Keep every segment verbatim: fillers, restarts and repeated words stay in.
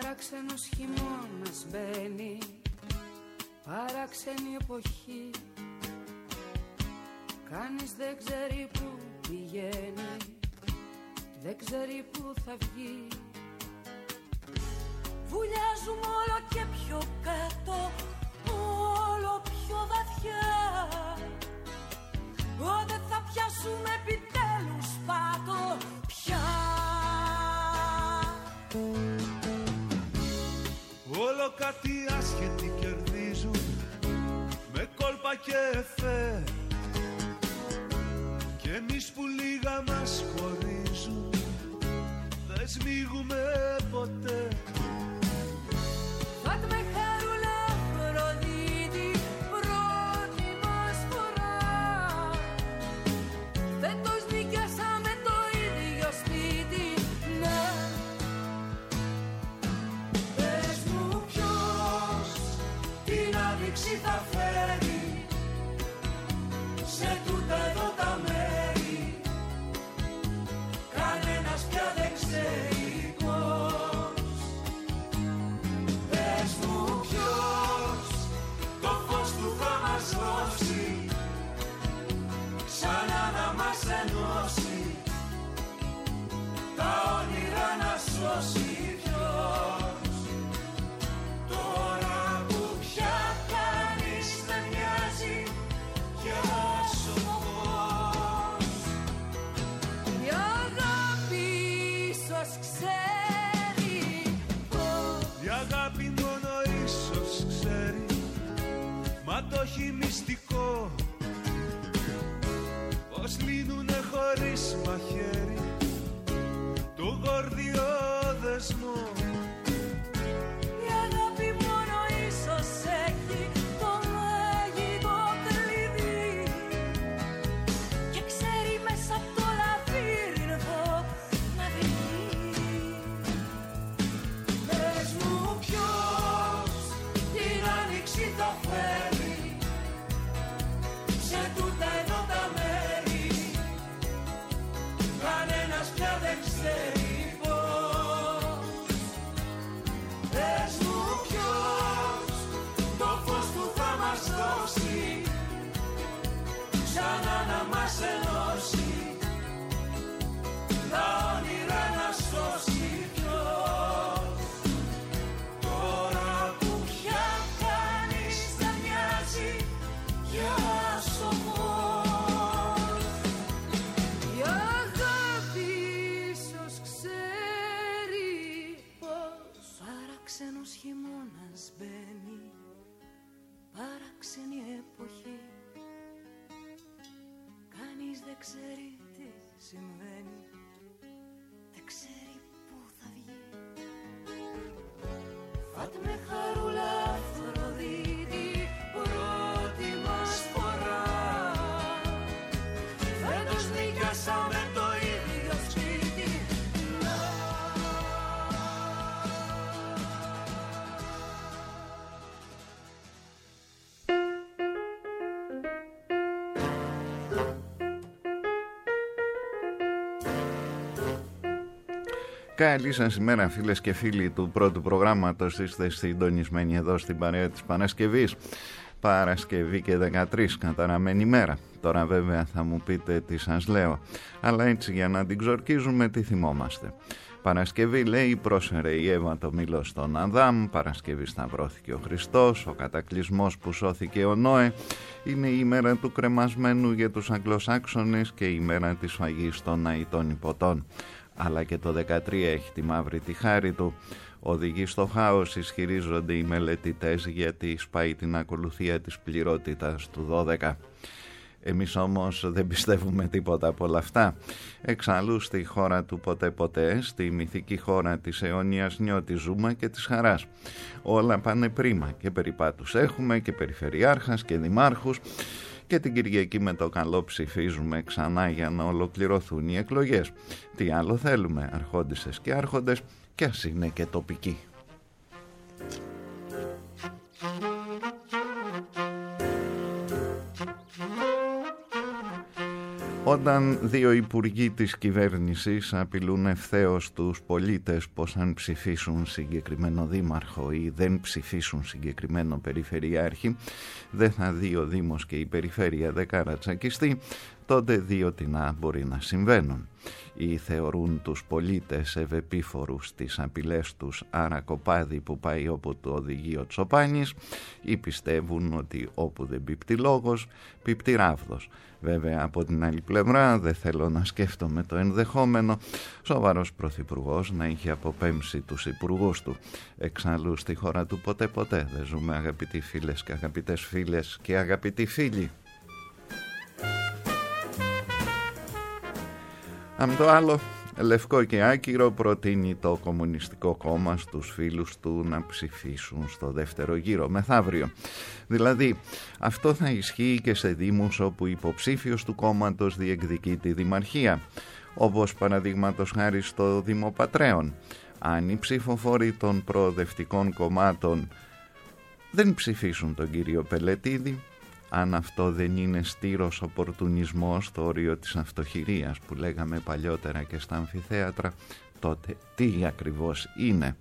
Παράξενος χειμώνας μπαίνει, παράξενη εποχή. Κανείς δεν ξέρει που πηγαίνει, δεν ξέρει που θα βγει. Βουλιάζουμε όλο και πιο κάτω, όλο πιο βαθιά. Πότε θα πιάσουμε επιτέλους πάτο πια? Όλο κάτι άσχετοι κερδίζουν με κόλπα και εφέ, κι εμείς που λίγα μας χωρίζουν δεν σμίγουμε ποτέ. Φάτμε χαρούλα Αφροδίτη, πρώτη μας φορά. Φέτος νοικιάσαμε το ίδιο σπίτι. Να, πες μου ποιος την άνοιξη θα φέρει σε τούτα εδώ τα μέρη. Κανένας πια δεν ξέρει πώς. Πες μου ποιος το φως του θα μας δώσει, ξανά να μας ενώσει, τα όνειρα να σώσει. Ποιος τώρα που πια κανείς δεν μοιάζει για σοφός. Η αγάπη ίσως ξέρει πώς. Η αγάπη μόνο ίσως ξέρει, μα το έχει μυστικό, πως λύνουνε χωρίς μαχαίρι το γόρδιο δεσμό. Η αγάπη μόνο ίσως έχει το μαγικό κλειδί και ξέρει μέσα από το λαβύρινθο να βγει. Πες μου ποιος την άνοιξη θα φέρει σε τούτα εδώ τα μέρη. Κανένας πια δεν ξέρει πώς. Πες μου ποιος το φως του θα μας δώσει, ξανά να μας ενώσει, τα όνειρα να σώσει. Ποιος τώρα που πια κανείς δεν μοιάζει για σοφός. Η αγάπη ίσως ξέρει πως. Παράξενος χειμώνας μπαίνει, παράξενη εποχή. Κανείς δεν ξέρει τι συμβαίνει, δεν ξέρει πού θα βγει. Φάτμε χαρούλα Αφροδίτη, πρώτη μας φορά. Φέτος νοικιάσαμε το ίδιο σπίτι. Να, Καλή σας ημέρα φίλες και φίλοι του πρώτου προγράμματος. Είστε συντονισμένοι εδώ στην παρέα της Παρασκευής. Παρασκευή και δεκατρείς καταραμένη ημέρα. Τώρα βέβαια θα μου πείτε τι σας λέω, αλλά έτσι για να την ξορκίζουμε τι θυμόμαστε. Παρασκευή λέει πρόσφερε η Εύα το μήλο στον Αδάμ, Παρασκευή σταυρώθηκε ο Χριστός, ο κατακλυσμός που σώθηκε ο Νόε, είναι η ημέρα του κρεμασμένου για τους Αγγλοσάξονες και η ημέρα της σφαγής των αητών υποτών. Αλλά και το δεκατρία έχει τη μαύρη τη χάρη του. Οδηγεί στο χάος, ισχυρίζονται οι μελετητές, γιατί σπάει την ακολουθία της πληρότητας του δώδεκα. Εμείς όμως δεν πιστεύουμε τίποτα από όλα αυτά. Εξαλλού στη χώρα του ποτέ ποτέ, στη μυθική χώρα της αιώνιας νιώτη ζούμε και της χαράς. Όλα πάνε πρίμα και περιπάτους έχουμε και περιφερειάρχας και δημάρχους. Και την Κυριακή με το καλό ψηφίζουμε ξανά για να ολοκληρωθούν οι εκλογές. Τι άλλο θέλουμε, αρχόντισσες και άρχοντες, και ας είναι και τοπικοί. Όταν δύο υπουργοί της κυβέρνησης απειλούν ευθέως τους πολίτες πως αν ψηφίσουν συγκεκριμένο δήμαρχο ή δεν ψηφίσουν συγκεκριμένο περιφερειάρχη δεν θα δει ο Δήμος και η περιφέρεια δεκάρα τσακιστή, τότε δύο τινά μπορεί να συμβαίνουν. Ή θεωρούν τους πολίτες ευεπίφορους τις απειλές τους, άρα κοπάδι που πάει όπου το οδηγεί ο Τσοπάνης, ή πιστεύουν ότι όπου δεν πίπτει λόγος, πίπτει ράβδος. Βέβαια από την άλλη πλευρά δεν θέλω να σκέφτομαι το ενδεχόμενο σοβαρός πρωθυπουργός να είχε αποπέμψει τους υπουργούς του. Εξάλλου στη χώρα του ποτέ ποτέ δεν ζούμε, αγαπητοί φίλες και αγαπητές φίλες και αγαπητοί φίλοι. Αν το άλλο, λευκό και άκυρο, προτείνει το Κομμουνιστικό Κόμμα στους φίλους του να ψηφίσουν στο δεύτερο γύρο μεθαύριο. Δηλαδή, αυτό θα ισχύει και σε δήμους όπου υποψήφιος του κόμματος διεκδικεί τη δημαρχία, όπως παραδείγματος χάρη στο Δήμο Πατρέων. Αν οι ψηφοφόροι των προοδευτικών κομμάτων δεν ψηφίσουν τον κύριο Πελετίδη, αν αυτό δεν είναι στήρος οπορτουνισμός στο όριο της αυτοχειρίας που λέγαμε παλιότερα και στα αμφιθέατρα, τότε τι ακριβώς είναι?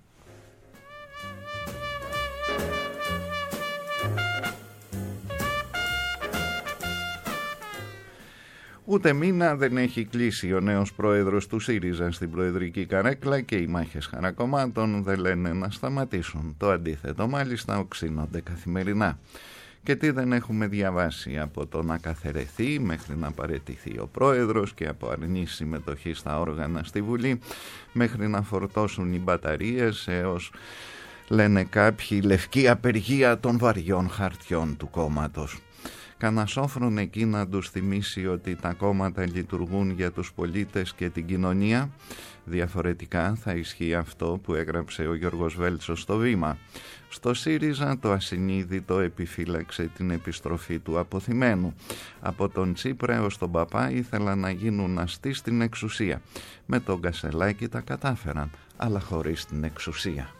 Ούτε μήνα δεν έχει κλείσει ο νέος πρόεδρος του ΣΥΡΙΖΑ στην προεδρική καρέκλα και οι μάχες χαρακομμάτων δεν λένε να σταματήσουν. Το αντίθετο μάλιστα οξύνονται καθημερινά. Και τι δεν έχουμε διαβάσει, από το να καθαιρεθεί μέχρι να παραιτηθεί ο πρόεδρος και από αρνή συμμετοχή στα όργανα στη Βουλή μέχρι να φορτώσουν οι μπαταρίες έως, λένε κάποιοι, λευκή απεργία των βαριών χαρτιών του κόμματος. Κανα σόφρον εκεί να τους θυμίσει ότι τα κόμματα λειτουργούν για τους πολίτες και την κοινωνία. Διαφορετικά θα ισχύει αυτό που έγραψε ο Γιώργος Βέλτσος στο Βήμα. Στο ΣΥΡΙΖΑ το ασυνείδητο επιφύλαξε την επιστροφή του αποθυμένου. Από τον Τσίπρα έως τον Παπά ήθελαν να γίνουν αστεί στην εξουσία. Με τον Κασελάκη τα κατάφεραν, αλλά χωρίς την εξουσία.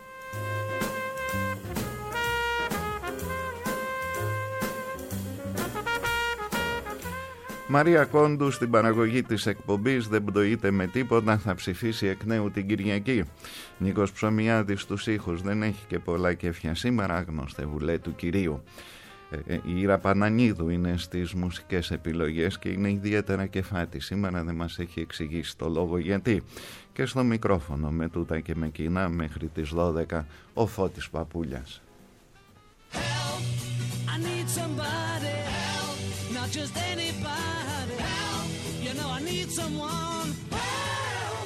Μαρία Κόντου στην παραγωγή της εκπομπής «Δεν πτωείται με τίποτα», θα ψηφίσει εκ νέου την Κυριακή. Νίκος Ψωμιάδης στους ήχους, δεν έχει και πολλά κέφια σήμερα, άγνωστε βουλέ του κυρίου. Ε, η Ήρα Πανανίδου είναι στις μουσικές επιλογές και είναι ιδιαίτερα κεφάτη. Σήμερα δεν μας έχει εξηγήσει το λόγο γιατί. Και στο μικρόφωνο με τούτα και με κοινά μέχρι τις δώδεκα ο Φώτης Παπούλιας. Help, I need somebody, help, not just anybody, help, you know I need someone, help.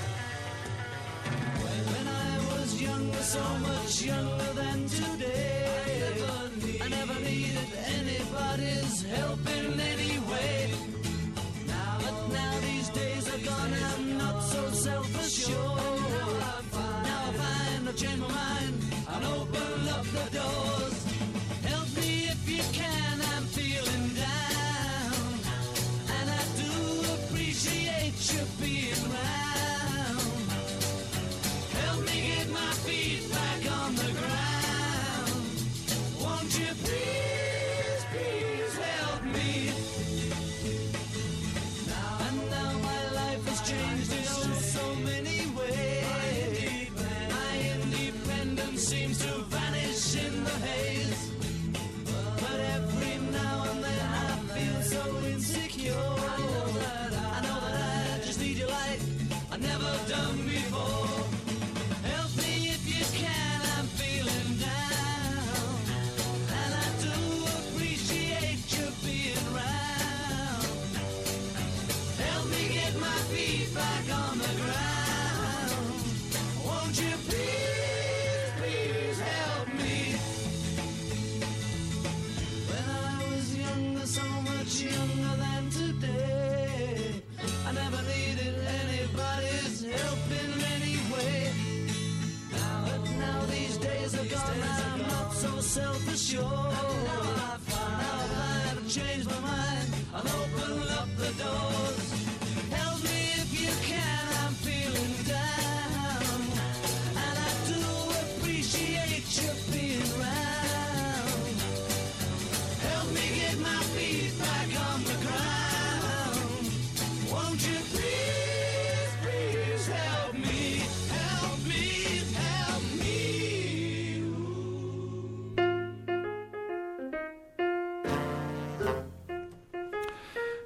When I was younger, so much younger than today, I never, need, I never needed anybody's help in any way. Now, but now these days are gone, I'm not so self-assured. Now I find, now I find I've changed my mind and open up the doors. Help me if you can, I'm feeling down, and I do appreciate you being round. Help me get my feet back on the ground. Won't you please, please help me? Now and now my life has changed in oh so many ways. My independence seems to vanish in the haze. But every now and then I feel so insecure. I know that I, I know that I just need your light. I've never done before. Help me if you can, I'm feeling down, and I do appreciate you being round. Help me get my feet back on the ground. Won't you please, please help me? When I was younger, so much younger than today, I never needed anybody's help in any way. Now, but now these days are gone, I'm not so self-assured. Now I find, now I've changed my mind, I'll open up the doors. Help me if you can, I'm feeling down, and I do appreciate you being round. Help me get my feet back on the ground.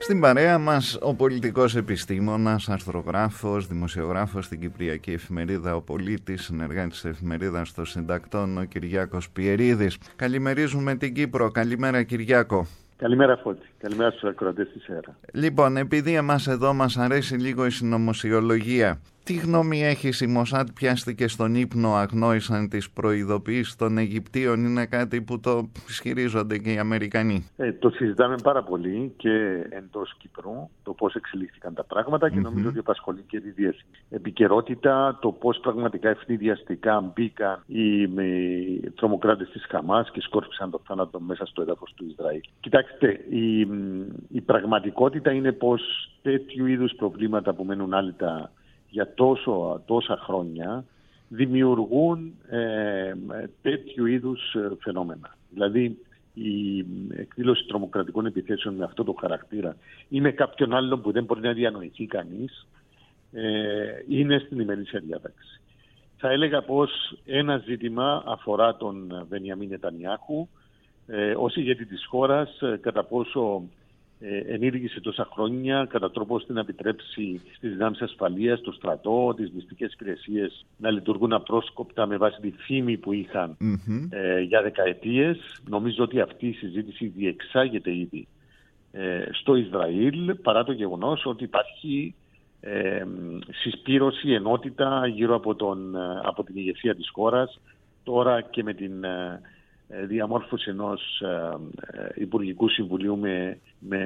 Στην παρέα μας ο πολιτικός επιστήμονας, αστρογράφος, δημοσιογράφος στην Κυπριακή Εφημερίδα Ο Πολίτης, συνεργάτης της εφημερίδας των συντακτών, ο Κυριάκος Πιερίδης. Καλημερίζουμε την Κύπρο. Καλημέρα Κυριάκο. Καλημέρα Φώτη. Καλημέρα στους ακροατές της ΕΡΑ. Λοιπόν, επειδή εμάς εδώ μας αρέσει λίγο η συνωμοσιολογία, τι γνώμη έχεις? Η Μοσάτ πιάστηκε στον ύπνο, αγνόησαν τις προειδοποιήσεις των Αιγυπτίων? Είναι κάτι που το ισχυρίζονται και οι Αμερικανοί. Ε, το συζητάμε πάρα πολύ και εντός Κύπρου, το πώς εξελίχθηκαν τα πράγματα και mm-hmm. νομίζω ότι απασχολεί και τη διεθνή επικαιρότητα, το πώς πραγματικά ευνηδιαστικά μπήκαν οι, οι τρομοκράτες της Χαμάς και σκόρπισαν το θάνατο μέσα στο έδαφος του Ισραήλ. Κοιτάξτε, η, η πραγματικότητα είναι πως τέτοιου είδους προβλήματα που μένουν άλυτα για τόσο, τόσα χρόνια δημιουργούν ε, τέτοιου είδους φαινόμενα. Δηλαδή η εκδήλωση τρομοκρατικών επιθέσεων με αυτό το χαρακτήρα ή με κάποιον άλλον που δεν μπορεί να διανοηθεί κανείς ε, είναι στην ημερήσια διάταξη. Θα έλεγα πως ένα ζήτημα αφορά τον Μπενιαμίν Νετανιάχου ε, ως ηγέτη της χώρας, ε, κατά πόσο Ε, ενήργησε τόσα χρόνια κατά τρόπο ώστε να επιτρέψει στις δυνάμεις ασφαλείας, το στρατό, τις μυστικές υπηρεσίες να λειτουργούν απρόσκοπτα με βάση τη φήμη που είχαν mm-hmm. ε, για δεκαετίες. Νομίζω ότι αυτή η συζήτηση διεξάγεται ήδη ε, στο Ισραήλ, παρά το γεγονός ότι υπάρχει ε, συσπήρωση, ενότητα γύρω από, τον, από την ηγεσία της χώρας, τώρα και με την ε, διαμόρφωση ενός ε, ε, Υπουργικού Συμβουλίου με, με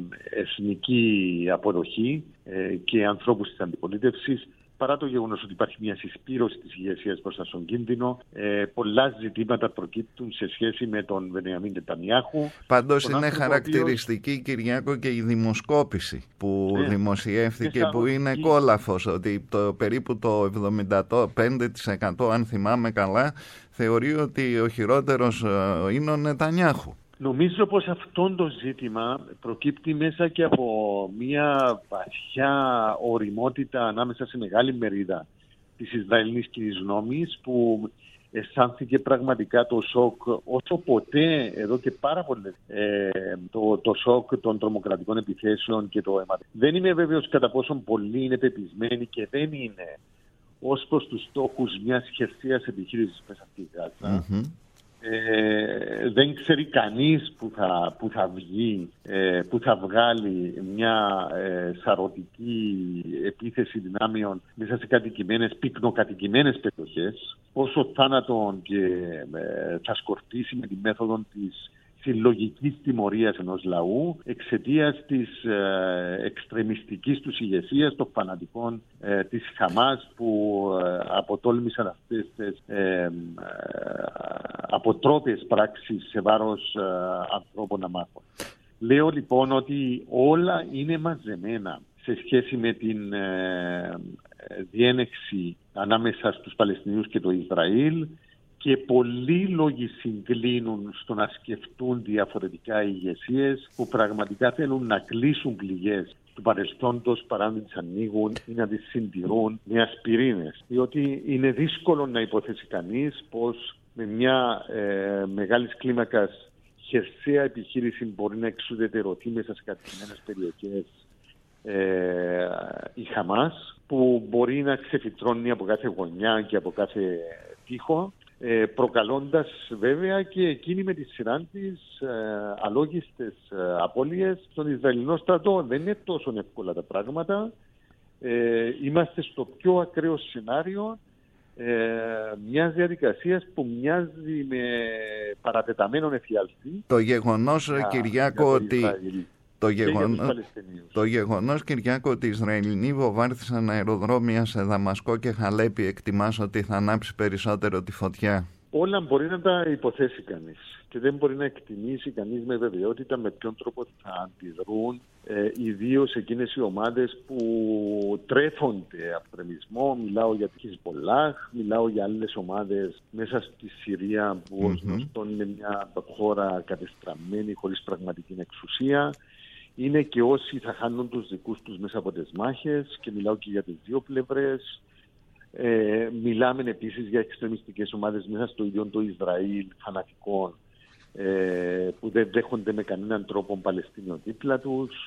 εθνική αποδοχή ε, και ανθρώπους της αντιπολίτευσης. Παρά το γεγονός ότι υπάρχει μια συσπήρωση της ηγεσίας μπροστά στον κίνδυνο, ε, πολλά ζητήματα προκύπτουν σε σχέση με τον Μπενιαμίν Νετανιάχου. Πάντως είναι χαρακτηριστική, οποίος... Κυριάκο, και η δημοσκόπηση που ναι, δημοσιεύθηκε, που είναι κόλαφος, ότι το, περίπου το εβδομήντα πέντε τοις εκατό, αν θυμάμαι καλά, θεωρεί ότι ο χειρότερος είναι ο Νετανιάχου. Νομίζω πως αυτό το ζήτημα προκύπτει μέσα και από μια βαθιά ωριμότητα ανάμεσα σε μεγάλη μερίδα της Ισραηλινής κοινής γνώμης, που αισθάνθηκε πραγματικά το σοκ όσο ποτέ εδώ και πάρα πολλές ε, το, το σοκ των τρομοκρατικών επιθέσεων και το αίμα. Δεν είμαι βέβαιος κατά πόσον πολλοί είναι πεπισμένοι και δεν είναι ως προς τους στόχους μιας χερσαίας επιχείρησης μέσα στη Γάζα. Mm-hmm. Ε, δεν ξέρει κανείς που θα, που θα βγει, ε, που θα βγάλει μια ε, σαρωτική επίθεση δυνάμεων μέσα σε κατοικημένες, πυκνοκατοικημένες περιοχές, πόσο θάνατον και ε, θα σκορπίσει με τη μέθοδο της συλλογικής τιμωρίας ενός λαού εξαιτίας της ε, εξτρεμιστικής τους ηγεσίας, των φανατικών ε, της Χαμάς, που ε, αποτόλμησαν αυτές τις ε, ε, αποτρόπιες πράξεις σε βάρος ε, ανθρώπων αμάχων. Λέω λοιπόν ότι όλα είναι μαζεμένα σε σχέση με την ε, διένεξη ανάμεσα στους Παλαιστινίους και το Ισραήλ, και πολλοί λόγοι συγκλίνουν στο να σκεφτούν διαφορετικά ηγεσίες που πραγματικά θέλουν να κλείσουν πληγές του παρελθόντος παρά να τις ανοίγουν ή να τις συντηρούν με ασπιρίνες. Διότι είναι δύσκολο να υποθέσει κανείς πως με μια ε, μεγάλης κλίμακας χερσαία επιχείρηση μπορεί να εξουδετερωθεί μέσα σε κατοικημένες περιοχές ε, η Χαμάς, που μπορεί να ξεφυτρώνει από κάθε γωνιά και από κάθε τοίχο, προκαλώντας βέβαια και εκείνη με τη σειρά της ε, αλόγιστες ε, απώλειες στον Ισραηλινό στρατό. Δεν είναι τόσο εύκολα τα πράγματα. Ε, είμαστε στο πιο ακραίο σενάριο ε, μιας διαδικασίας που μοιάζει με παρατεταμένον εφιάλτη. Το γεγονός, α, Κυριάκο, το ότι... Το γεγονός, το γεγονός, Κυριάκο, ότι οι Ισραηλινοί βομβάρδισαν αεροδρόμια σε Δαμασκό και Χαλέπι, εκτιμάς ότι θα ανάψει περισσότερο τη φωτιά? Όλα μπορεί να τα υποθέσει κανείς και δεν μπορεί να εκτιμήσει κανείς με βεβαιότητα με ποιον τρόπο θα αντιδρούν, ε, ιδίως εκείνες οι ομάδες που τρέφονται από τρεμισμό. Μιλάω για τη Χιζμπολάχ, μιλάω για άλλες ομάδες μέσα στη Συρία που mm-hmm. ως γνωστόν είναι μια χώρα κατεστραμμένη χωρίς πραγματική εξουσία. Είναι και όσοι θα χάνουν τους δικούς τους μέσα από τις μάχες, και μιλάω και για τις δύο πλευρές. Ε, μιλάμε επίσης για εξτρεμιστικές ομάδες μέσα στο ίδιο το Ισραήλ, φανατικών, ε, που δεν δέχονται με κανέναν τρόπο Παλαιστίνιο δίπλα τους.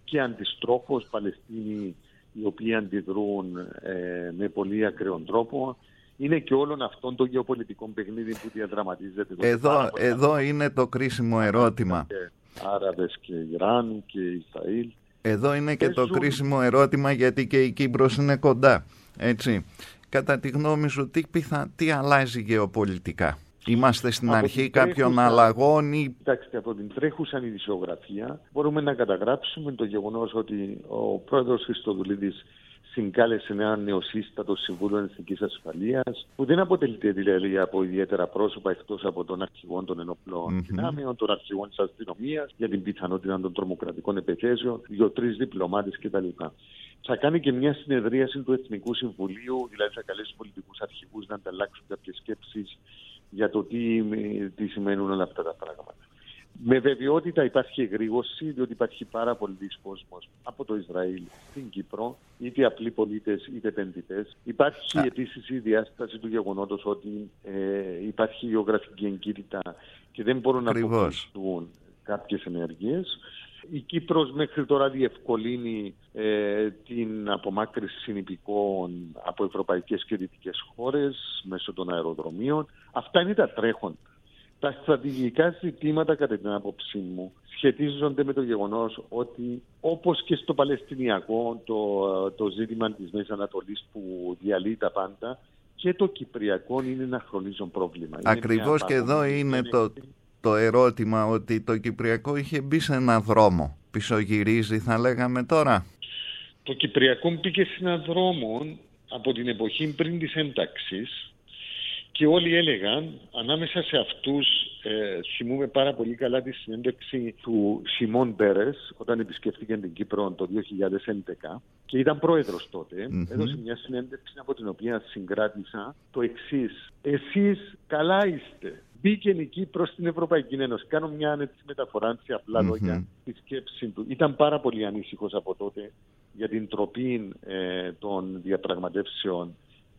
και αντιστρόφως Παλαιστίνοι οι οποίοι αντιδρούν ε, με πολύ ακραίο τρόπο. Είναι και όλων αυτών το γεωπολιτικό παιχνίδι που διαδραματίζεται. Εδώ, εδώ είναι το κρίσιμο ερώτημα. Και Άραβες και Ιράν και Ισραήλ. Εδώ είναι και Παίζουν... το κρίσιμο ερώτημα, γιατί και η Κύπρος είναι κοντά. Έτσι. Κατά τη γνώμη σου, τι, πιθα... τι αλλάζει γεωπολιτικά? Είμαστε στην από αρχή τρέχουσα... κάποιων αλλαγών ή... Κοιτάξτε, από την τρέχουσα ειδησιογραφία μπορούμε να καταγράψουμε το γεγονός ότι ο πρόεδρος Χριστοδουλίδης συγκάλεσε ένα νεοσύστατο Συμβούλιο Εθνικής Ασφαλείας, που δεν αποτελείται δηλαδή από ιδιαίτερα πρόσωπα εκτός από τον αρχηγό των ενόπλων mm-hmm. δυνάμεων, τον αρχηγό της αστυνομίας, για την πιθανότητα των τρομοκρατικών επιθέσεων, δύο-τρεις διπλωμάτες κτλ. Θα κάνει και μια συνεδρίαση του Εθνικού Συμβουλίου, δηλαδή θα καλέσει πολιτικούς αρχηγούς να ανταλλάξουν κάποιες σκέψεις για το τι, τι σημαίνουν όλα αυτά τα πράγματα. Με βεβαιότητα υπάρχει εγρήγορση, διότι υπάρχει πάρα πολλοί κόσμος από το Ισραήλ στην Κύπρο, είτε απλοί πολίτες είτε επενδυτές. Υπάρχει επίσης η διάσταση του γεγονότος ότι ε, υπάρχει γεωγραφική εγκύτητα και δεν μπορούν να αποκλειστούν κάποιες ενέργειες. Η Κύπρος μέχρι τώρα διευκολύνει ε, την απομάκρυνση συνυπηκών από ευρωπαϊκές και δυτικές χώρες μέσω των αεροδρομίων. Αυτά είναι τα τρέχοντα. Τα στρατηγικά ζητήματα, κατά την άποψή μου, σχετίζονται με το γεγονός ότι, όπως και στο Παλαιστινιακό, το, το ζήτημα της Μέσης Ανατολής που διαλύει τα πάντα, και το Κυπριακό είναι ένα χρονίζον πρόβλημα. Ακριβώς, και εδώ είναι το, το ερώτημα, ότι το Κυπριακό είχε μπει σε έναν δρόμο. Πισωγυρίζει, θα λέγαμε τώρα. Το Κυπριακό μπήκε σε έναν δρόμο από την εποχή πριν της ένταξης. Και όλοι έλεγαν, ανάμεσα σε αυτούς, ε, θυμούμε πάρα πολύ καλά τη συνέντευξη του Σιμών Πέρες, όταν επισκέφτηκε την Κύπρο το δύο χιλιάδες έντεκα και ήταν πρόεδρος τότε. Mm-hmm. Έδωσε μια συνέντευξη από την οποία συγκράτησα το εξής: εσείς καλά είστε. Μπήκε η Κύπρος στην Ευρωπαϊκή Ένωση. Κάνω μια έτσι μεταφορά σε απλά mm-hmm. λόγια τη σκέψη του. Ήταν πάρα πολύ ανήσυχος από τότε για την τροπή ε, των διαπραγματεύσεων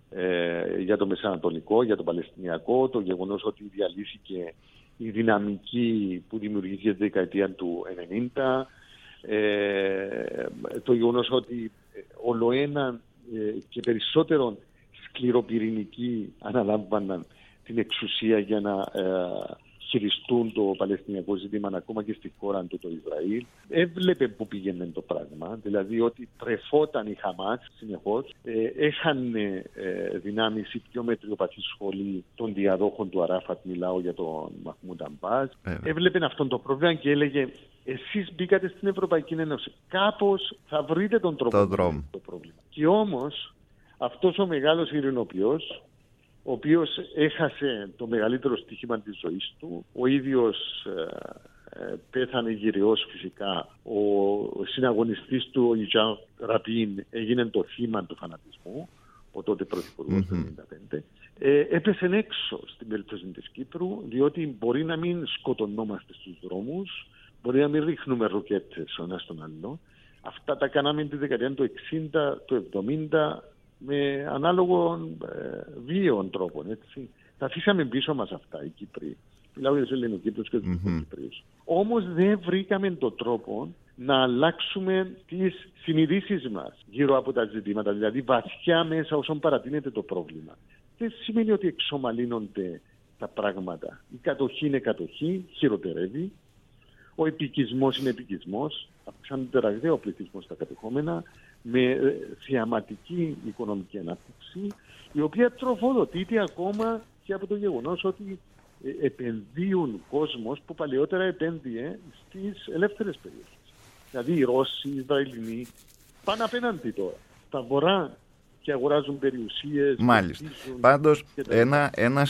Ε, για το Μεσανατολικό, για το Παλαιστινιακό, το γεγονός ότι διαλύθηκε η δυναμική που δημιουργήθηκε τη δεκαετία του ενενήντα, ε, το γεγονός ότι ολοένα ε, και περισσότερο σκληροπυρηνικοί αναλάμβαναν την εξουσία για να ε, χειριστούν το Παλαιστινιακό ζήτημα ακόμα και στη χώρα του το Ισραήλ. Έβλεπε που πήγαινε το πράγμα, δηλαδή ότι τρεφόταν η Χαμάς συνεχώς, ε, έχανε ε, δυνάμεις η πιο μετριοπαθή σχολή των διαδόχων του Αράφατ, μιλάω για τον Μαχμούντ Αμπάζ. Ε, Έβλεπε αυτόν το πρόβλημα και έλεγε, εσείς μπήκατε στην Ευρωπαϊκή Ένωση, κάπως θα βρείτε τον τρόπο το, το πρόβλημα. Και όμως αυτός ο μεγάλος ειρηνοποιός, ο οποίος έχασε το μεγαλύτερο στοίχημα της ζωής του. Ο ίδιος ε, πέθανε γυριός φυσικά. Ο, ο συναγωνιστής του, ο Ιτζάν Ραπίν, έγινε το θύμα του φανατισμού, ο τότε πρωθυπουργός του χίλια εννιακόσια ενενήντα πέντε. Ε, έπεσε έξω στην περίπτωση της Κύπρου, διότι μπορεί να μην σκοτωνόμαστε στους δρόμους, μπορεί να μην ρίχνουμε ροκέτες ο ένας στον άλλο. Αυτά τα κάναμε τη δεκαετία του εξήντα, του εβδομήντα, με ανάλογων ε, βίαιων τρόπων, έτσι. Τα αφήσαμε πίσω μας αυτά οι Κύπροι. Μιλάω για τους Ελληνοκύπριους και τους mm-hmm. Κύπριους. Όμως δεν βρήκαμε τον τρόπο να αλλάξουμε τις συνειδήσεις μας γύρω από τα ζητήματα, δηλαδή βαθιά μέσα όσον παρατείνεται το πρόβλημα. Δεν σημαίνει ότι εξομαλύνονται τα πράγματα. Η κατοχή είναι κατοχή, χειροτερεύει. Ο επικισμός είναι επικισμός, αυξάνεται ραγδαία ο πληθυσμός στα κατεχόμενα, με θεαματική οικονομική ανάπτυξη, η οποία τροφοδοτείται ακόμα και από το γεγονός ότι επενδύουν κόσμος που παλαιότερα επένδυε στις ελεύθερες περιοχές. Δηλαδή οι Ρώσοι, οι Ισραηλινοί πάνε απέναντι τώρα, στα βορρά, και αγοράζουν περιουσίες. Μάλιστα. Πάντως ένα, ένα,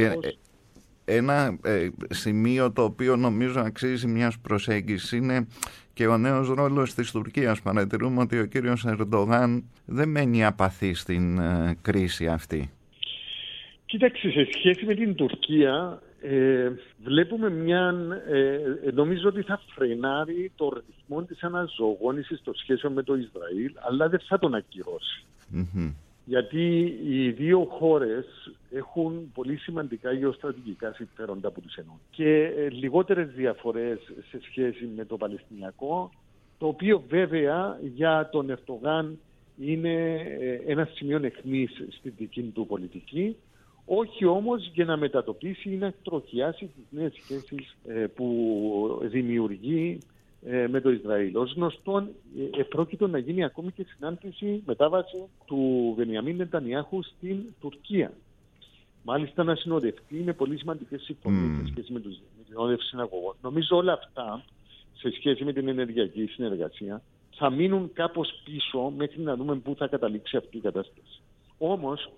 ένα ε, σημείο το οποίο νομίζω αξίζει μιας προσέγγισης είναι και ο νέος ρόλος της Τουρκίας. Παρατηρούμε ότι ο κύριος Ερντογάν δεν μένει απαθή στην ε, κρίση αυτή. Κοίταξε, σε σχέση με την Τουρκία ε, βλέπουμε μια, ε, νομίζω ότι θα φρενάρει το ρυθμό της αναζωογόνησης των σχέσεων με το Ισραήλ, αλλά δεν θα τον ακυρώσει. Mm-hmm. Γιατί οι δύο χώρες έχουν πολύ σημαντικά γεωστρατηγικά συμφέροντα που τους ενώνουν και ε, λιγότερες διαφορές σε σχέση με το Παλαιστινιακό το οποίο βέβαια για τον Ερντογάν είναι ένα σημείο αιχμής στην δική του πολιτική, όχι όμως για να μετατοπίσει ή να εκτροχιάσει τις νέες σχέσεις που δημιουργεί με το Ισραήλ. Ως γνωστόν, επρόκειτο να γίνει ακόμη και συνάντηση μετάβαση του Μπενιαμίν Νετανιάχου στην Τουρκία. Μάλιστα να συνοδευτεί με πολύ σημαντικές συμφωνίες mm. σε σχέση με τους συνόδευση συναγωγών. Νομίζω όλα αυτά σε σχέση με την ενεργειακή συνεργασία θα μείνουν κάπως πίσω μέχρι να δούμε πού θα καταλήξει αυτή η κατάσταση. Όμως,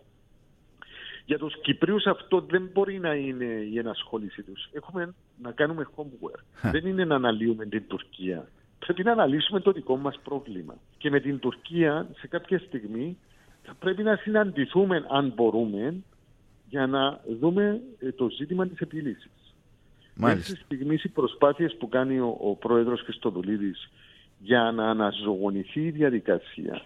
για τους Κυπρίους αυτό δεν μπορεί να είναι η ενασχόλησή τους. Έχουμε να κάνουμε homework. Δεν είναι να αναλύουμε την Τουρκία. Πρέπει να αναλύσουμε το δικό μας πρόβλημα. Και με την Τουρκία σε κάποια στιγμή θα πρέπει να συναντηθούμε αν μπορούμε για να δούμε το ζήτημα της επίλυσης. Μέχρι στιγμής οι προσπάθειες που κάνει ο, ο πρόεδρος Χριστοδουλίδης για να αναζωογονηθεί η διαδικασία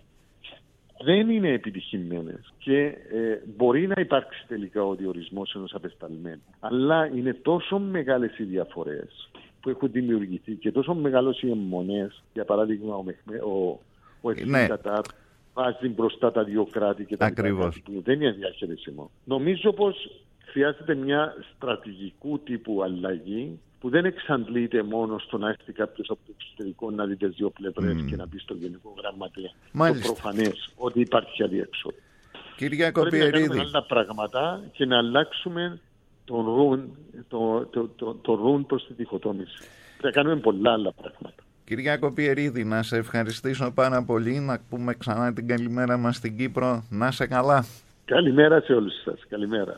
δεν είναι επιτυχημένες και ε, μπορεί να υπάρξει τελικά ο διορισμός ενός απεσταλμένου. Αλλά είναι τόσο μεγάλες οι διαφορές που έχουν δημιουργηθεί και τόσο μεγάλες οι αιμονές. Για παράδειγμα, ο, Μεχμέ, ο, ο Ευθύν Κατάρ βάζει μπροστά τα δύο κράτη και τα Ακριβώς. Που δεν είναι διαχειρίσιμο. Νομίζω πως χρειάζεται μια στρατηγικού τύπου αλλαγή που δεν εξαντλείται μόνο στο να έρθει κάποιος από το εξωτερικό να δει τις δύο πλευρές mm. και να πει στο Γενικό Γραμματέα το προφανές ότι υπάρχει αδιέξοδο. Κυριάκο Πρέπει Πιερίδη. να κάνουμε άλλα πράγματα και να αλλάξουμε τον ρουν, το, το, το, το ρουν προς τη διχοτόμηση. Πρέπει να κάνουμε πολλά άλλα πράγματα. Κυριάκο Πιερίδη, να σε ευχαριστήσω πάρα πολύ, να πούμε ξανά την καλημέρα μας στην Κύπρο. Να σε καλά. Καλημέρα σε όλους σας. Καλημέρα.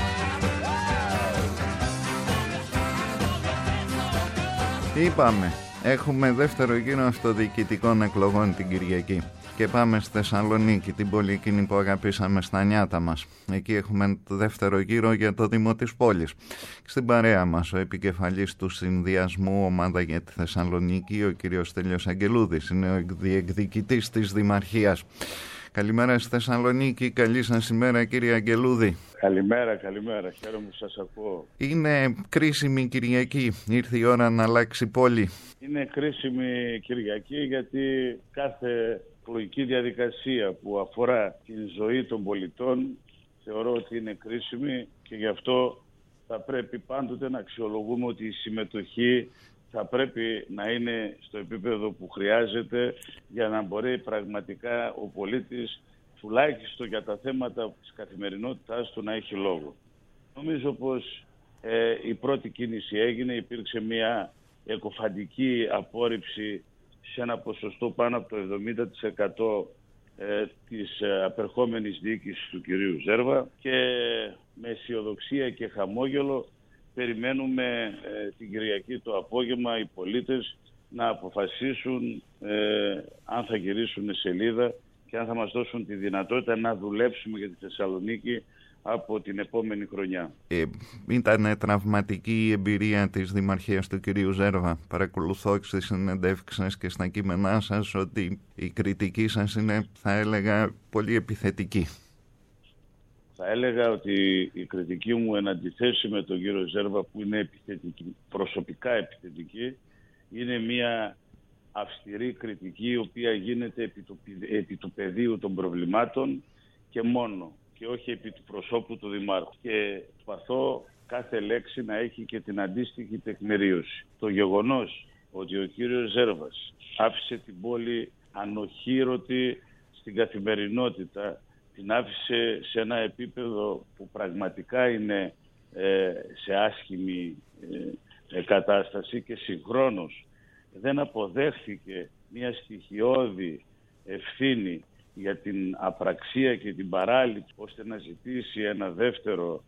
Είπαμε, Έχουμε δεύτερο γύρο αυτοδιοικητικών εκλογών την Κυριακή. Και πάμε στη Θεσσαλονίκη, την πόλη εκείνη που αγαπήσαμε στα νιάτα μας. Εκεί έχουμε το δεύτερο γύρο για το Δήμο της πόλης. Στην παρέα μας ο επικεφαλής του συνδυασμού Ομάδα για τη Θεσσαλονίκη, ο κύριος Στέλιος Αγγελούδης, είναι ο διεκδικητής της Δημαρχίας. Καλημέρα στη Θεσσαλονίκη, καλή σας ημέρα κύριε Αγγελούδη. Καλημέρα, καλημέρα, χαίρομαι που σας ακούω. Είναι κρίσιμη Κυριακή, ήρθε η ώρα να αλλάξει η πόλη. Είναι κρίσιμη Κυριακή γιατί κάθε εκλογική διαδικασία που αφορά την ζωή των πολιτών θεωρώ ότι είναι κρίσιμη και γι' αυτό θα πρέπει πάντοτε να αξιολογούμε ότι η συμμετοχή θα πρέπει να είναι στο επίπεδο που χρειάζεται για να μπορεί πραγματικά ο πολίτης τουλάχιστον για τα θέματα της καθημερινότητάς του να έχει λόγο. Νομίζω πως ε, η πρώτη κίνηση έγινε, υπήρξε μια εκοφαντική απόρριψη σε ένα ποσοστό πάνω από το εβδομήντα τοις εκατό ε, της ε, απερχόμενης διοίκησης του κυρίου Ζέρβα και με αισιοδοξία και χαμόγελο περιμένουμε ε, την Κυριακή το απόγευμα οι πολίτες να αποφασίσουν ε, αν θα γυρίσουν σελίδα και αν θα μας δώσουν τη δυνατότητα να δουλέψουμε για τη Θεσσαλονίκη από την επόμενη χρονιά. Ε, ήταν τραυματική η εμπειρία της Δημαρχίας του κυρίου Ζέρβα. Παρακολουθώ στις συνεντεύξεις και στα κείμενά σας ότι η κριτική σας είναι, θα έλεγα, πολύ επιθετική. Θα έλεγα ότι η κριτική μου εν αντιθέσει με τον κύριο Ζέρβα που είναι επιθετική, προσωπικά επιθετική, είναι μια αυστηρή κριτική η οποία γίνεται επί του, επί του πεδίου των προβλημάτων και μόνο και όχι επί του προσώπου του Δημάρχου. Και προσπαθώ κάθε λέξη να έχει και την αντίστοιχη τεκμηρίωση. Το γεγονός ότι ο κύριος Ζέρβας άφησε την πόλη ανοχήρωτη στην καθημερινότητα, την άφησε σε ένα επίπεδο που πραγματικά είναι ε, σε άσχημη ε, κατάσταση και συγχρόνως δεν αποδέχθηκε μια στοιχειώδη ευθύνη για την απραξία και την παράληψη ώστε να ζητήσει ένα δεύτερο,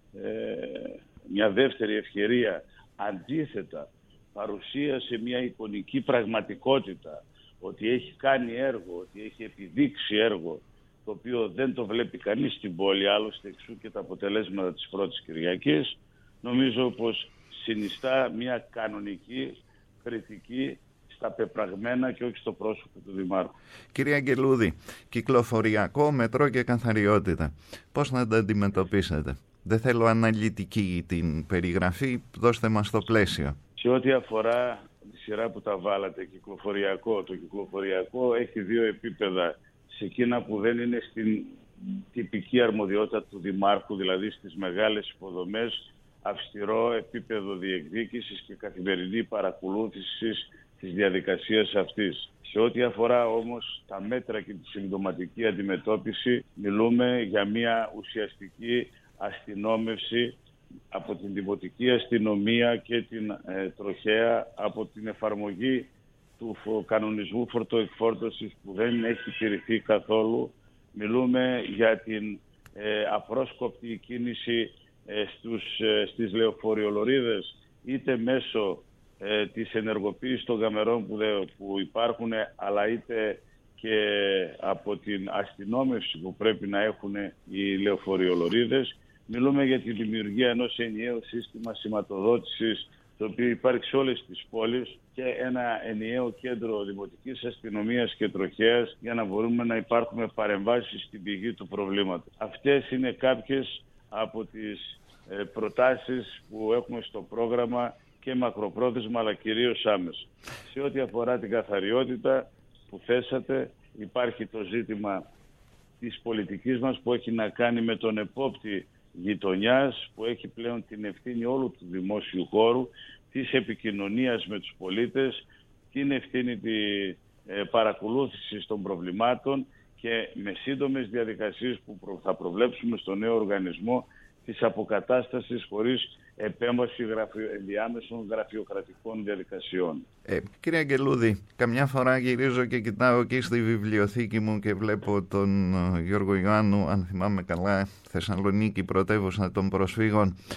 ε, μια δεύτερη ευκαιρία. Αντίθετα παρουσίασε μια εικονική πραγματικότητα ότι έχει κάνει έργο, ότι έχει επιδείξει έργο το οποίο δεν το βλέπει κανείς στην πόλη, άλλωστε εξού και τα αποτελέσματα της πρώτης Κυριακής. Νομίζω πως συνιστά μια κανονική κριτική στα πεπραγμένα και όχι στο πρόσωπο του Δημάρχου. Κύριε Αγγελούδη, κυκλοφοριακό, μετρό και καθαριότητα. Πώς να τα αντιμετωπίσετε? Δεν θέλω αναλυτική την περιγραφή, δώστε μας το πλαίσιο. Σε ό,τι αφορά τη σειρά που τα βάλατε, κυκλοφοριακό, το κυκλοφοριακό έχει δύο επίπεδα. Σε εκείνα που δεν είναι στην τυπική αρμοδιότητα του Δημάρχου, δηλαδή στις μεγάλες υποδομές, αυστηρό επίπεδο διεκδίκησης και καθημερινή παρακολούθηση της διαδικασίας αυτής. Σε ό,τι αφορά όμως τα μέτρα και τη συμπτωματική αντιμετώπιση, μιλούμε για μια ουσιαστική αστυνόμευση από την δημοτική αστυνομία και την ε, τροχέα, από την εφαρμογή του κανονισμού φορτοεκφόρτωσης που δεν έχει τηρηθεί καθόλου. Μιλούμε για την ε, απρόσκοπτη κίνηση ε, στους, ε, στις λεωφοριολωρίδες, είτε μέσω ε, της ενεργοποίησης των καμερών που, δε, που υπάρχουν, αλλά είτε και από την αστυνόμευση που πρέπει να έχουν οι λεωφοριολωρίδες. Μιλούμε για τη δημιουργία ενός ενιαίου σύστημα σηματοδότησης, το οποίο υπάρχει σε όλες τις πόλεις, και ένα ενιαίο κέντρο δημοτικής αστυνομίας και τροχέας για να μπορούμε να υπάρχουμε παρεμβάσεις στην πηγή του προβλήματος. Αυτές είναι κάποιες από τις ε, προτάσεις που έχουμε στο πρόγραμμα και μακροπρόθεσμα αλλά κυρίως άμεσα. Σε ό,τι αφορά την καθαριότητα που θέσατε, υπάρχει το ζήτημα της πολιτικής μας που έχει να κάνει με τον επόπτη γειτονιάς, που έχει πλέον την ευθύνη όλου του δημόσιου χώρου, της επικοινωνίας με τους πολίτες, την ευθύνη της ε, παρακολούθησης των προβλημάτων και με σύντομες διαδικασίες που θα προβλέψουμε στο νέο οργανισμό της αποκατάστασης χωρίς επέμβαση γραφειο, ενδιάμεσων γραφειοκρατικών διαδικασιών. Ε, κύριε Αγγελούδη, καμιά φορά γυρίζω και κοιτάω εκεί στη βιβλιοθήκη μου και βλέπω τον Γιώργο Ιωάννου, αν θυμάμαι καλά, Θεσσαλονίκη, πρωτεύουσα των προσφύγων.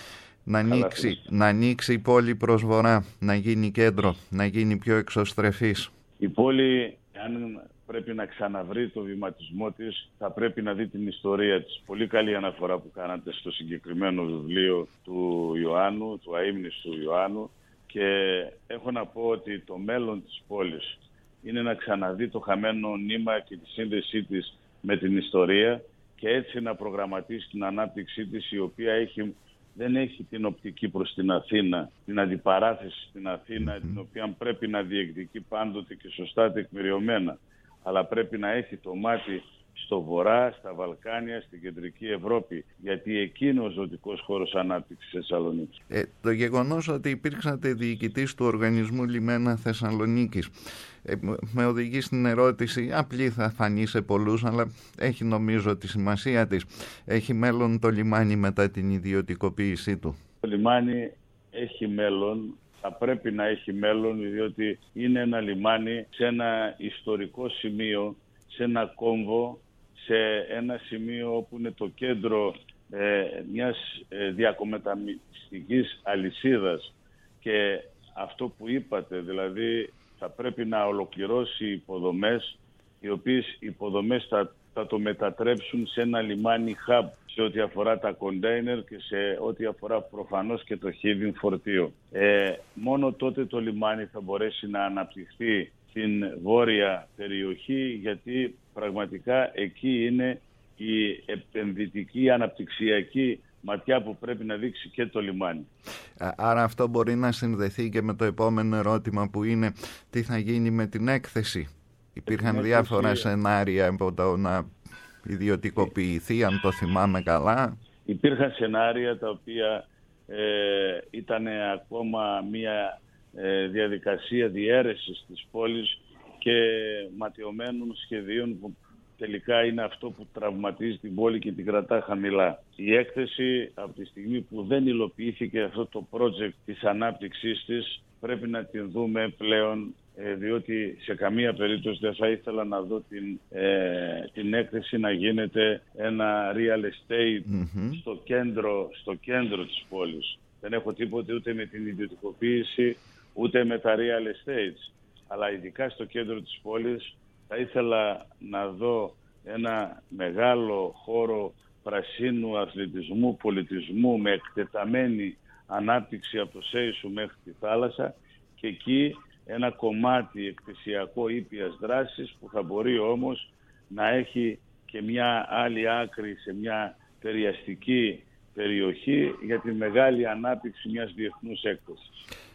Να ανοίξει, να ανοίξει η πόλη προς βορρά, να γίνει κέντρο, να γίνει πιο εξωστρεφής. Η πόλη, αν πρέπει να ξαναβρει το βηματισμό της, θα πρέπει να δει την ιστορία της. Πολύ καλή αναφορά που κάνατε στο συγκεκριμένο βιβλίο του Ιωάννου, του αείμνης του Ιωάννου, και έχω να πω ότι το μέλλον της πόλης είναι να ξαναδεί το χαμένο νήμα και τη σύνδεσή της με την ιστορία και έτσι να προγραμματίσει την ανάπτυξή της, η οποία έχει, δεν έχει την οπτική προς την Αθήνα, την αντιπαράθεση στην Αθήνα, mm-hmm. την οποία πρέπει να διεκδικεί πάντοτε και σωστά τεκμηριωμένα, αλλά πρέπει να έχει το μάτι στο βορρά, στα Βαλκάνια, στην κεντρική Ευρώπη, γιατί εκεί είναι ο ζωτικός χώρος ανάπτυξης της Θεσσαλονίκης. Ε, το γεγονός ότι υπήρξατε διοικητής του Οργανισμού Λιμένα Θεσσαλονίκης ε, με οδηγεί στην ερώτηση, απλή θα φανεί σε πολλούς, αλλά έχει νομίζω τη σημασία της. Έχει μέλλον το λιμάνι μετά την ιδιωτικοποίησή του? Το λιμάνι έχει μέλλον. Θα πρέπει να έχει μέλλον, διότι είναι ένα λιμάνι σε ένα ιστορικό σημείο, σε ένα κόμβο, σε ένα σημείο όπου είναι το κέντρο ε, μιας ε, διακομεταμιστικής αλυσίδας. Και αυτό που είπατε, δηλαδή θα πρέπει να ολοκληρώσει υποδομές, οι οποίες υποδομές θα, θα το μετατρέψουν σε ένα λιμάνι hub, σε ό,τι αφορά τα κοντέινερ και σε ό,τι αφορά προφανώς και το χίδιν φορτίο. Ε, μόνο τότε το λιμάνι θα μπορέσει να αναπτυχθεί στην βόρεια περιοχή, γιατί πραγματικά εκεί είναι η επενδυτική αναπτυξιακή ματιά που πρέπει να δείξει και το λιμάνι. Άρα αυτό μπορεί να συνδεθεί και με το επόμενο ερώτημα, που είναι τι θα γίνει με την έκθεση. Υπήρχαν την διάφορα έκθεση... σενάρια από το να ιδιωτικοποιηθεί, αν το θυμάμαι καλά. Υπήρχαν σενάρια τα οποία ε, ήταν ακόμα μια ε, διαδικασία διαίρεσης της πόλης και ματαιωμένων σχεδίων που τελικά είναι αυτό που τραυματίζει την πόλη και την κρατά χαμηλά. Η έκθεση, από τη στιγμή που δεν υλοποιήθηκε αυτό το project της ανάπτυξής της, πρέπει να την δούμε πλέον, ε, διότι σε καμία περίπτωση δεν θα ήθελα να δω την, ε, την έκθεση να γίνεται ένα real estate mm-hmm. στο, κέντρο, στο κέντρο της πόλης. Δεν έχω τίποτε ούτε με την ιδιωτικοποίηση, ούτε με τα real estates. Αλλά ειδικά στο κέντρο της πόλης θα ήθελα να δω ένα μεγάλο χώρο πρασίνου, αθλητισμού, πολιτισμού, με εκτεταμένη ανάπτυξη από το Σέισου μέχρι τη θάλασσα, και εκεί ένα κομμάτι εκκλησιακό ήπιας δράσης που θα μπορεί όμως να έχει και μια άλλη άκρη σε μια περιαστική περιοχή για τη μεγάλη ανάπτυξη μιας διεθνούς έκθεσης.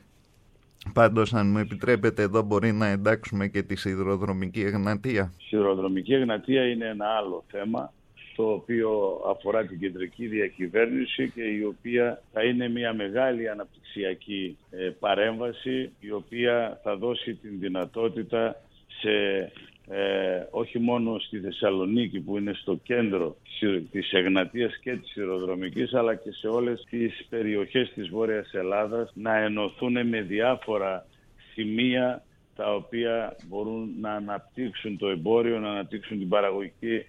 Πάντως, αν μου επιτρέπετε, εδώ μπορεί να εντάξουμε και τη σιδηροδρομική Εγνατία. Η σιδηροδρομική Εγνατία είναι ένα άλλο θέμα, το οποίο αφορά την κεντρική διακυβέρνηση και η οποία θα είναι μια μεγάλη αναπτυξιακή ε, παρέμβαση, η οποία θα δώσει την δυνατότητα σε, ε, όχι μόνο στη Θεσσαλονίκη που είναι στο κέντρο της Εγνατίας και της σιδηροδρομικής, αλλά και σε όλες τις περιοχές της Βόρειας Ελλάδας να ενωθούν με διάφορα σημεία τα οποία μπορούν να αναπτύξουν το εμπόριο, να αναπτύξουν την παραγωγική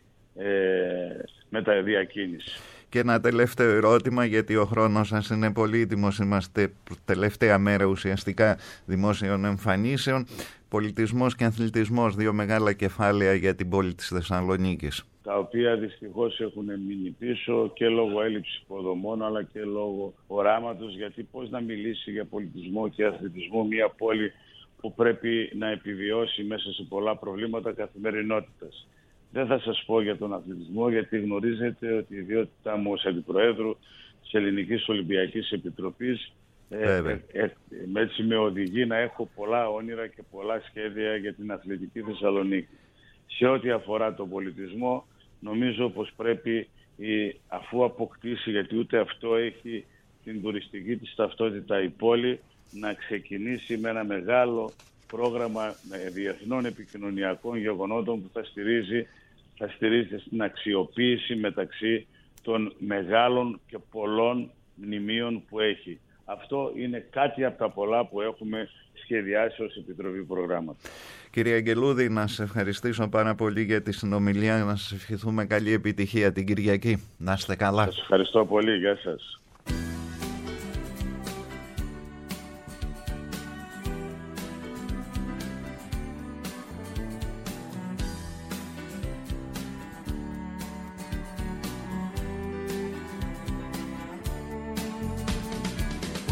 ε, μεταδιακίνηση. Και ένα τελευταίο ερώτημα, γιατί ο χρόνος σας είναι πολύτιμος. Είμαστε τελευταία μέρα ουσιαστικά δημόσιων εμφανίσεων. Πολιτισμός και αθλητισμός, δύο μεγάλα κεφάλαια για την πόλη της Θεσσαλονίκης, τα οποία δυστυχώς έχουν μείνει πίσω και λόγω έλλειψης υποδομών αλλά και λόγω οράματος, γιατί πώς να μιλήσει για πολιτισμό και αθλητισμό μια πόλη που πρέπει να επιβιώσει μέσα σε πολλά προβλήματα καθημερινότητας. Δεν θα σας πω για τον αθλητισμό, γιατί γνωρίζετε ότι η ιδιότητά μου ως Αντιπροέδρου της Ελληνικής Ολυμπιακής Επιτροπής ε, ε, ε, έτσι με οδηγεί να έχω πολλά όνειρα και πολλά σχέδια για την αθλητική Θεσσαλονίκη. Σε ό,τι αφορά τον πολιτισμό, νομίζω πως πρέπει, αφού αποκτήσει, γιατί ούτε αυτό έχει την τουριστική της ταυτότητα η πόλη, να ξεκινήσει με ένα μεγάλο πρόγραμμα διεθνών επικοινωνιακών γεγονότων που θα στηρίζει, θα στηρίζεται στην αξιοποίηση μεταξύ των μεγάλων και πολλών μνημείων που έχει. Αυτό είναι κάτι από τα πολλά που έχουμε σχεδιάσει ως Επιτροπή Προγράμματος. Κύριε Αγγελούδη, να σας ευχαριστήσω πάρα πολύ για τη συνομιλία, να σας ευχηθούμε καλή επιτυχία την Κυριακή. Να είστε καλά. Σας ευχαριστώ πολύ. Γεια σας.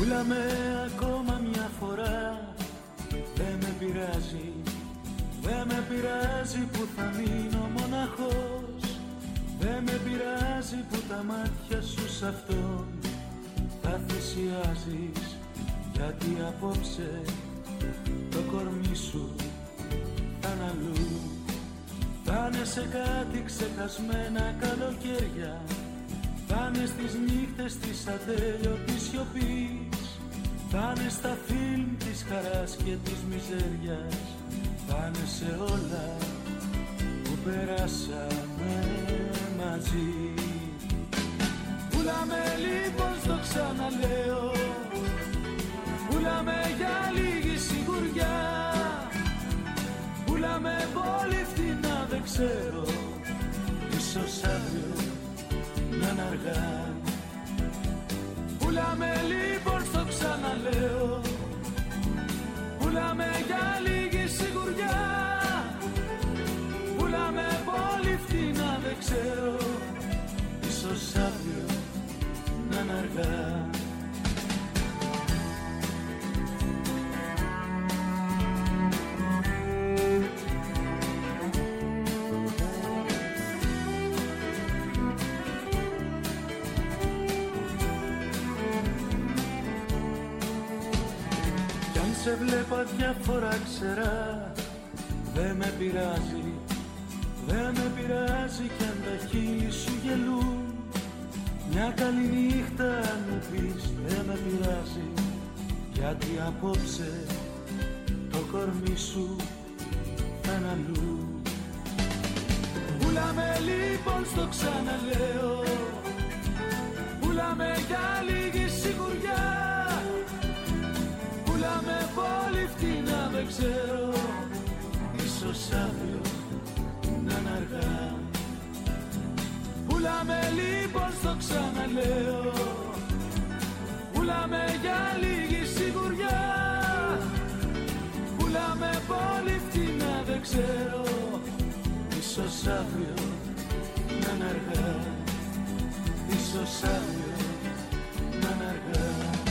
Πουλάμε ακόμα μια φορά, δεν με πειράζει, δεν με πειράζει που θα μείνω μοναχός, δεν με πειράζει που τα μάτια σου σ' αυτόν θα θυσιάζεις, γιατί απόψε το κορμί σου θα είναι αλλού. Θα είναι σε κάτι ξεχασμένα καλοκαίρια, θα είναι στις νύχτες της ατέλειωτης σιωπής, θα είναι στα φιλμ της χαράς και της μιζέριας, θα είναι σε όλα που περάσαμε μαζί. Πουλάμε λοιπόν, στο ξαναλέω, πουλάμε για λίγη σιγουριά, πουλάμε πολύ φτηνά, δεν ξέρω, ίσως αύριο να είναι αργά. Πουλάμε λοιπόν, στο ξαναλέω, πουλάμε για λίγη σιγουριά, πουλάμε πολύ φτηνά, δεν ξέρω, ίσως αύριο να είναι αργά. Σε βλέπα διάφορα ξερά, δεν με πειράζει, δεν με πειράζει κι αν τα χείλη σου γελούν. Μια καλή νύχτα αν μου πεις, δεν με πειράζει, γιατί απόψε το κορμί σου θα είναι αλλού. Πουλάμε λοιπόν, στο ξαναλέω, πουλάμε για λίγη σιγουριά, πουλάμε πολύ φτηνά, δεν ξέρω, ίσως αύριο να είναι αργά. Πουλάμε λοιπόν, στο ξαναλέω, πουλάμε για λίγη σιγουριά, πουλάμε πολύ φτηνά, δεν ξέρω, ίσως αύριο να είναι αργά, ίσως αύριο να είναι αργά.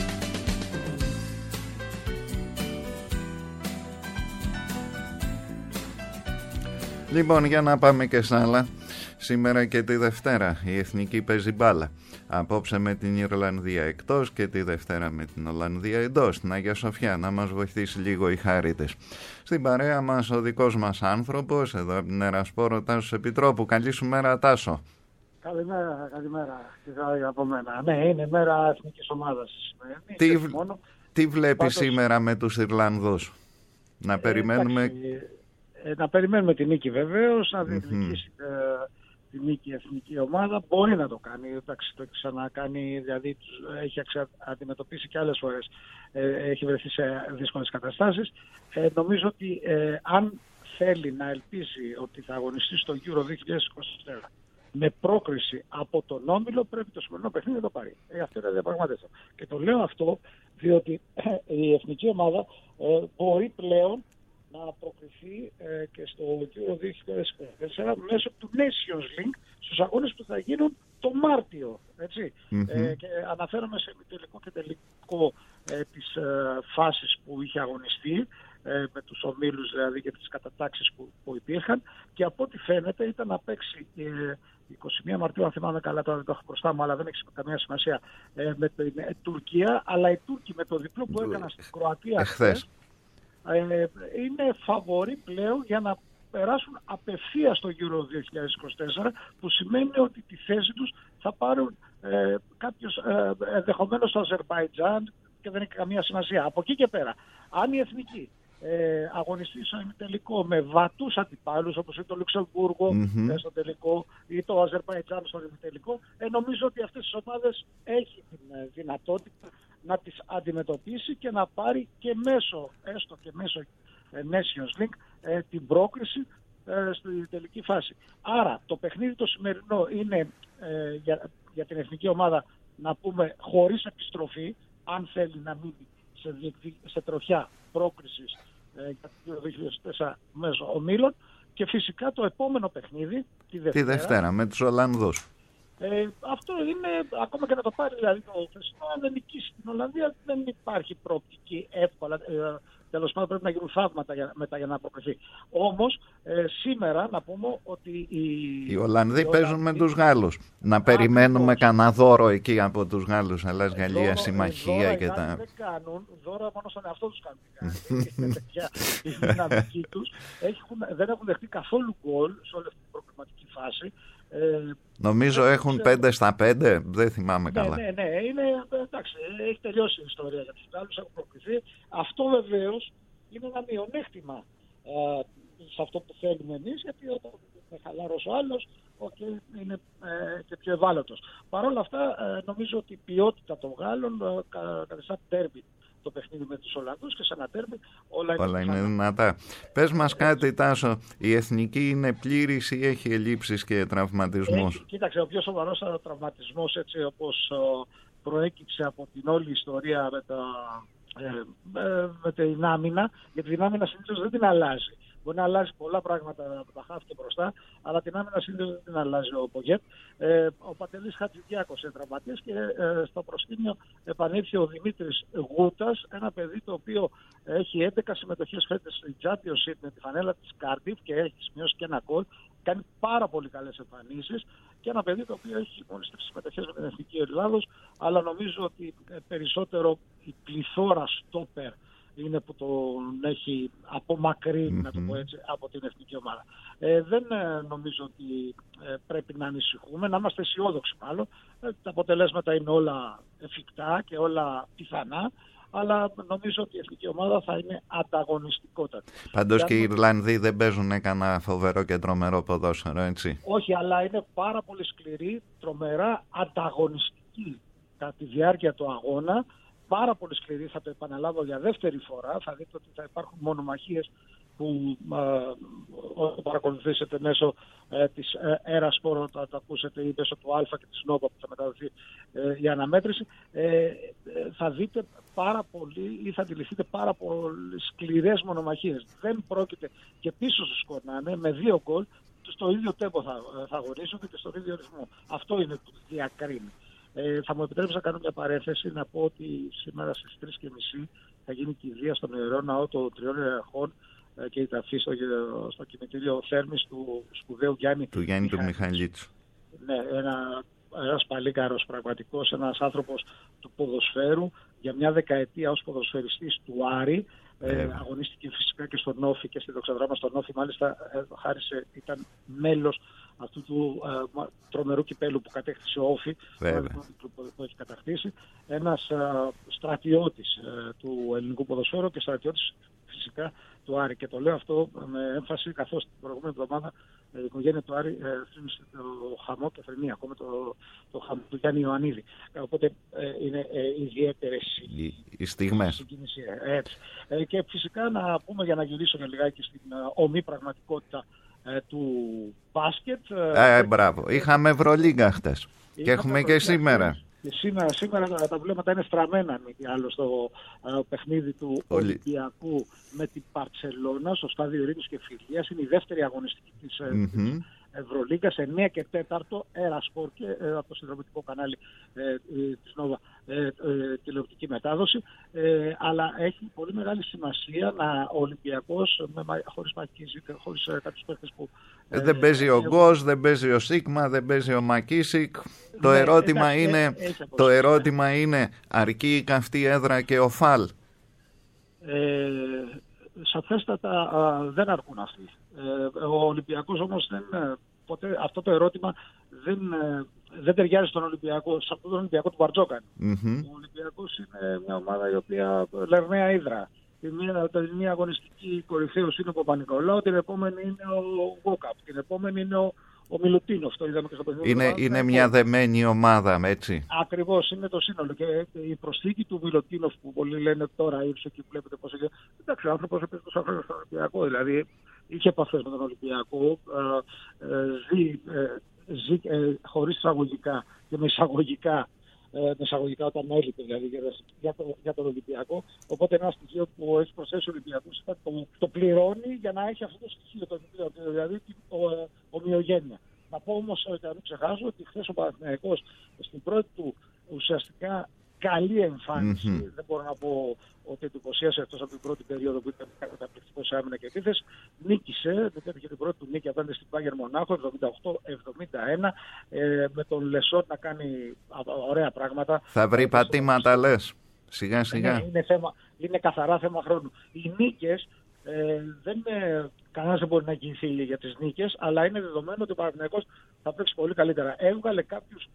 Λοιπόν, για να πάμε και σ' άλλα. Σήμερα και τη Δευτέρα η Εθνική παίζει μπάλα. Απόψε με την Ιρλανδία εκτός και τη Δευτέρα με την Ολλανδία εντός. Στην Αγία Σοφιά, να μας βοηθήσει λίγο οι χάριτες. Στην παρέα μας ο δικός μας άνθρωπος, εδώ από την Ερασπόρο, Τάσος Επιτρόπου. Καλή σου μέρα, Τάσο. Καλημέρα, καλημέρα από μένα. Ναι, είναι μέρα εθνικής ομάδας. Τι, τι βλέπεις Πάντως... σήμερα με τους Ιρλανδούς? Να ε, περιμένουμε... Εντάξει, ε, να περιμένουμε τη νίκη βεβαίως, να διεκδικήσει mm-hmm. ε, τη νίκη η εθνική ομάδα. Μπορεί να το κάνει, εντάξει, το έχει ξανακάνει, δηλαδή έχει αντιμετωπίσει και άλλες φορές, ε, έχει βρεθεί σε δύσκολες καταστάσεις. Ε, νομίζω ότι ε, αν θέλει να ελπίζει ότι θα αγωνιστεί στο Euro δύο χιλιάδες είκοσι τέσσερα με πρόκριση από τον όμιλο, πρέπει το σημερινό παιχνίδι να το πάρει. Ε, αυτό είναι διαπραγματεύσεων. Και το λέω αυτό διότι ε, η εθνική ομάδα ε, μπορεί πλέον να προκριθεί ε, και στο Euro δύο χιλιάδες είκοσι τέσσερα μέσω του Nations League στους αγώνες που θα γίνουν το Μάρτιο. Έτσι. Mm-hmm. Ε, και αναφέρομαι σε τελικό και τελικό ε, τις ε, φάσεις που είχε αγωνιστεί, ε, με τους ομίλους δηλαδή και τις κατατάξεις που, που υπήρχαν, και από ό,τι φαίνεται ήταν να παίξει ε, είκοσι μία Μαρτίου, αν θυμάμαι καλά, τώρα δεν το έχω μπροστά μου, αλλά δεν έχει καμία σημασία, ε, με την ε, Τουρκία, αλλά οι Τούρκοι με το διπλό που έκαναν στην Κροατία χθες, ε, είναι φαβορί πλέον για να περάσουν απευθείας στο Euro δύο χιλιάδες είκοσι τέσσερα, που σημαίνει ότι τη θέση τους θα πάρουν ε, κάποιος ε, ενδεχομένως στο Αζερμπαϊτζάν, και δεν έχει καμία σημασία. Από εκεί και πέρα, αν η εθνική ε, αγωνιστεί στο τελικό με βατούς αντιπάλους όπως είναι το Λουξεμβούργο mm-hmm. ε, στο τελικό ή το Αζερμπαϊτζάν στο τελικό, ε, νομίζω ότι αυτές τις ομάδες έχει την ε, δυνατότητα να τις αντιμετωπίσει και να πάρει και μέσω, έστω και μέσω ε, Nations League, ε, την πρόκριση ε, στη τελική φάση. Άρα το παιχνίδι το σημερινό είναι ε, για, για την εθνική ομάδα, να πούμε, χωρίς επιστροφή, αν θέλει να μείνει σε, σε τροχιά πρόκρισης ε, για το δύο χιλιάδες τέσσερα μέσω ομίλων, και φυσικά το επόμενο παιχνίδι τη Δευτέρα, τη Δευτέρα με τους Ολλανδούς. Ε, αυτό είναι, ακόμα και να το πάρει δηλαδή το χθεσινό, αν δεν νικήσει την Ολλανδία, δεν υπάρχει προοπτική εύκολα. Ε, Τέλος πάντων, πρέπει να γίνουν θαύματα για, μετά για να αποκριθεί. Όμως, ε, σήμερα να πούμε ότι οι, οι Ολλανδοί οι παίζουν Ολλανδοί... με τους Γάλλους. Να περιμένουμε κανένα δώρο εκεί από τους Γάλλους. Ελλάς, Γαλλία, συμμαχία και τα. Δεν κάνουν δώρα, μόνο στον εαυτό τους κάνουν. Είναι τέτοια η δυναμική τους. Δεν έχουν δεχτεί καθόλου γκολ σε όλη αυτή την προβληματική φάση. Ε, Νομίζω έχουν πέντε στα πέντε, δεν θυμάμαι ναι, καλά. Ναι, ναι, είναι, εντάξει, έχει τελειώσει η ιστορία για τους Γάλλους, έχουν προκριθεί. Αυτό βεβαίως είναι ένα μειονέκτημα ε, σε αυτό που θέλουμε εμείς, γιατί όταν είναι χαλάρος ο άλλος, okay, είναι ε, και πιο ευάλωτος. Παρ' όλα αυτά, ε, νομίζω ότι η ποιότητα των Γάλλων ε, καθιστά τέρμι το παιχνίδι με τους Ολλανδούς και σε ένα τέρμι όλα είναι, όλα είναι δυνατά. Πες μας κάτι, Τάσο, η εθνική είναι πλήρης ή έχει ελλείψεις και τραυματισμούς? Έχει, κοίταξε, ο πιο σοβαρός τραυματισμός, έτσι όπως ο, προέκυψε από την όλη ιστορία με, τα, ε, με, με την άμυνα, γιατί την άμυνα συνήθως δεν την αλλάζει. Μπορεί να αλλάζει πολλά πράγματα από τα χάφη και μπροστά, αλλά την άμυνα συνήθως δεν την αλλάζει ο Πογέτ. Ε, ο Παντελής Χατζηδιάκος είναι τραυματίας και ε, στο προσκήνιο επανήλθε ο Δημήτρης Γούτας, ένα παιδί το οποίο έχει έντεκα συμμετοχές φέτος στην Championship με τη φανέλα της Cardiff και έχει σημειώσει και ένα γκολ. Κάνει πάρα πολύ καλές εμφανίσεις και ένα παιδί το οποίο έχει μόλις τρεις συμμετοχές με την Εθνική Ελλάδος, αλλά νομίζω ότι περισσότερο η πληθώρα στόπερ είναι που τον έχει απομακρύνει, mm-hmm. να το πω έτσι, από την εθνική ομάδα. Ε, δεν ε, νομίζω ότι ε, πρέπει να ανησυχούμε, να είμαστε αισιόδοξοι μάλλον. Ε, τα αποτελέσματα είναι όλα εφικτά και όλα πιθανά, αλλά νομίζω ότι η εθνική ομάδα θα είναι ανταγωνιστικότατη. Πάντως και οι Ιρλανδοί δεν παίζουν κανένα φοβερό και τρομερό ποδόσφαιρο, έτσι? Όχι, αλλά είναι πάρα πολύ σκληροί, τρομερά ανταγωνιστικοί κατά τη διάρκεια του αγώνα. Πάρα πολύ σκληρή, θα το επαναλάβω για δεύτερη φορά. Θα δείτε ότι θα υπάρχουν μονομαχίες που ε, παρακολουθήσετε μέσω ε, της Ερασπόρο, θα το ακούσετε, ή μέσω του Αλφα και της Νόβα που θα μεταδοθεί ε, η αναμέτρηση. Ε, θα δείτε πάρα πολύ ή θα αντιληφθείτε πάρα πολύ σκληρές μονομαχίες. Δεν πρόκειται και πίσω σου σκορνάνε με δύο γκολ, στο ίδιο τέμπο θα, θα αγωνίζονται και στον ίδιο ρυθμό. Αυτό είναι που διακρίνει. Ε, θα μου επιτρέψει να κάνω μια παρένθεση, να πω ότι σήμερα στις τρεις και μισή θα γίνει κηδεία στον Ιερό Ναό των Τριών Ιεραρχών ε, και η ταφή στο, στο κημητήριο Θέρμης του σπουδαίου Γιάννη του Γιάννη του Μιχαλίτσου. Ναι, ένα, ένας παλίκαρος πραγματικός, ένας άνθρωπος του ποδοσφαίρου, για μια δεκαετία ως ποδοσφαιριστής του Άρη. Ε, αγωνίστηκε φυσικά και στον Όφη και στη δοξαδρά μας στον Όφη, μάλιστα ε, χάρισε, ήταν μέλος αυτού του ε, τρομερού κυπέλου που κατέκτησε ο Όφη, που, που έχει κατακτήσει, ένας ε, στρατιώτης ε, του ελληνικού ποδοσφαίρου και στρατιώτης φυσικά του Άρη. Και το λέω αυτό με έμφαση, καθώς την προηγούμενη εβδομάδα η οικογένεια του Άρη ε, θύμισε το χαμό και φρενή ακόμα το, το χαμό του Γιάννη Ιωαννίδη. Οπότε ε, είναι ε, ιδιαίτερες οι, οι στιγμές. Ε, ε, και φυσικά να πούμε, για να γυρίσω για λιγάκι στην ε, ομή πραγματικότητα ε, του μπάσκετ. Ε, ε, μπράβο. Είχαμε Ευρωλίγκα χτες και έχουμε και σήμερα. Και σήμερα, σήμερα τα, τα βλέμματα είναι στραμμένα με τι άλλο στο uh, παιχνίδι του Ολυ... Ολυμπιακού με την Μπαρσελόνα στο στάδιο Ειρήνης και Φιλίας. Είναι η δεύτερη αγωνιστική της mm-hmm. Ευρωλίγκας, εννιά και τέταρτο, Ερασπορ και ε, από το συνδρομητικό κανάλι ε, ε, της Νόβα ε, ε, τηλεοπτική μετάδοση. Ε, αλλά έχει πολύ μεγάλη σημασία να ο Ολυμπιακός με, χωρίς Μακίσικ, χωρίς ε, κάποιους παίκτες που... Ε, δεν παίζει ο Γκος, δεν παίζει ο Σίγμα, δεν παίζει ο Μακίσικ. Το, ναι, ερώτημα, εντάξει, είναι, το ερώτημα είναι αρκεί η καυτή έδρα και ο Φαλ? Ε, σαφέστατα α, δεν αρκούν αυτοί. Ε, ο Ολυμπιακός όμως δεν, ποτέ, αυτό το ερώτημα δεν, δεν ταιριάζει στον Ολυμπιακό, σε αυτόν τον Ολυμπιακό του Μπαρτζόκαν. Mm-hmm. Ο Ολυμπιακός είναι μια ομάδα η οποία λερναία ύδρα. Την μία, την μία αγωνιστική κορυφαίος είναι ο Παπα-Νικολάου, την επόμενη είναι ο Γκόκαπ, την επόμενη είναι ο, ο Μιλουτίνοφ. Το είδαμε και στο παιχνίδι. Είναι, είναι μια δεμένη ομάδα, έτσι. Ακριβώς, είναι το σύνολο. Και η προσθήκη του Μιλουτίνοφ που πολλοί λένε τώρα ήρθε και βλέπετε πώς έγινε. Εντάξει, ο άνθρωπος έπαιζε τόσο χρόνια στον Ολυμπιακό. Δηλαδή είχε επαφές με τον Ολυμπιακό, ε, ε, ζει, ε, ζει ε, χωρίς εισαγωγικά και με εισαγωγικά. Με εισαγωγικά όταν έλειπε δηλαδή για, το, για τον Ολυμπιακό. Οπότε ένα στοιχείο που έχει προσθέσει ο Ολυμπιακός το, το πληρώνει για να έχει αυτό το στοιχείο, το, δηλαδή την ομοιογένεια. Να πω όμως, να μην ξεχάσω, ότι χθες ο Παναθηναϊκός στην πρώτη του ουσιαστικά καλή εμφάνιση, mm-hmm. δεν μπορώ να πω ότι εντυπωσίασε εκτός από την πρώτη περίοδο που ήταν καταπληκτικός σε άμυνα και επίθεση, νίκησε, πέτυχε την πρώτη του νίκη απέναντι στην Bayern Μονάχο, εβδομήντα οκτώ εβδομήντα ένα, ε, με τον Λεσότ να κάνει ωραία πράγματα. Θα βρει πατήματα λες, σιγά σιγά. Ναι, είναι, θέμα, είναι καθαρά θέμα χρόνου. Οι νίκες, ε, δεν είναι, κανένας δεν μπορεί να εγγυηθεί για τις νίκες, αλλά είναι δεδομένο ότι ο Παναθηναϊκός θα παίξει πολύ καλύτερα. Έβγαλε κάποιους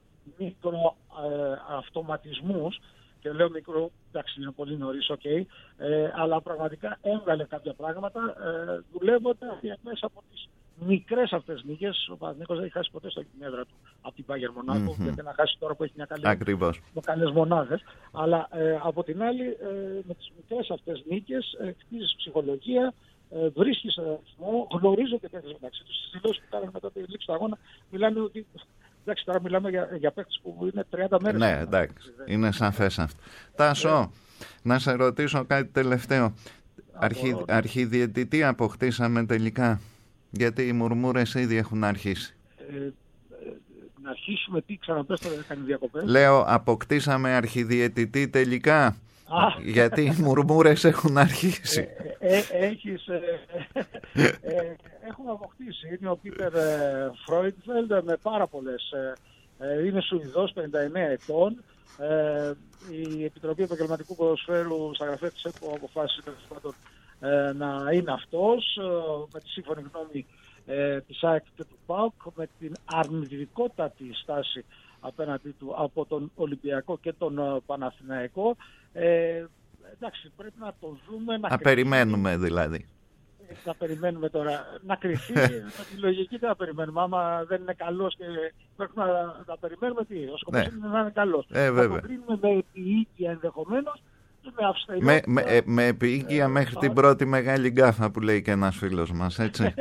μικροαυτοματισμούς, ε, και λέω μικρό, εντάξει είναι πολύ νωρίς, οκ, okay, ε, αλλά πραγματικά έβγαλε κάποια πράγματα, ε, δουλεύοντας μέσα από τις μικρές αυτές νίκες. Ο Παναθηναϊκός δεν έχει χάσει ποτέ στο έδρα του από την Bayern Μονάχο, mm-hmm. γιατί να χάσει τώρα που έχει μια καλή, με καλές μονάδες. Αλλά ε, από την άλλη, ε, με τις μικρές αυτές νίκες, ε, χτίζεις ψυχολογία, ε, βρίσκεις αριθμό, γνωρίζονται παίκτες μεταξύ τους. Στις δηλώσεις που κάνανε μετά τη λήξη του αγώνα, μιλάνε ότι. Εντάξει, τώρα μιλάμε για, για παίκτες που είναι τριάντα μέρες. Ναι, εντάξει, είναι σαφές αυτό. Τάσο, να σε ρωτήσω κάτι τελευταίο. Αρχι, αρχιδιαιτητή αποκτήσαμε τελικά, γιατί οι μουρμούρες ήδη έχουν αρχίσει. Ε, ε, να αρχίσουμε τι, ξαναπες τώρα, να κάνει διακοπές. Λέω, αποκτήσαμε αρχιδιαιτητή τελικά. Γιατί οι μουρμούρες έχουν αρχίσει. Ε, ε, έχεις, ε, ε, ε, έχουμε αποκτήσει. Είναι ο Πίτερ ε, Φρόιντφελντ με πάρα πολλές. Ε, είναι Σουηδός, πενήντα εννέα ετών. Ε, η Επιτροπή Επαγγελματικού Ποδοσφαίρου στα γραφεία της ΕΠΟ αποφάσισε ε, να είναι αυτός. Ε, με τη σύμφωνη γνώμη ε, της ΑΕΚ και του ΠΑΟΚ, με την αρνητικότατη στάση απέναντι του από τον Ολυμπιακό και τον uh, Παναθηναϊκό. Ε, εντάξει, πρέπει να το δούμε. Να, να περιμένουμε δηλαδή. Να περιμένουμε τώρα. Να κρυφτεί. Τη λογική δεν θα περιμένουμε. Άμα δεν είναι καλός και πρέπει να, να περιμένουμε τι. Ο σκοπός ναι. είναι να είναι καλός. Ε, θα το κρίνουμε με επιοίκεια ενδεχομένως. Με, με, με, ε, με επιοίκεια ε, μέχρι ε, την πρώτη μεγάλη γκάφα που λέει και ένας φίλος μας, έτσι.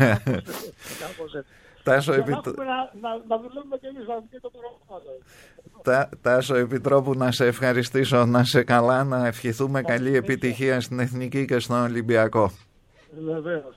Κάπως έτσι. Τάσο, να, επιτ... να, να δουλεύουμε και εμείς, να και το Τα, Τάσο, Επιτρόπου, να σε ευχαριστήσω, να σε καλά, να ευχηθούμε να καλή επιτυχία στην Εθνική και στον Ολυμπιακό. Βεβαίως.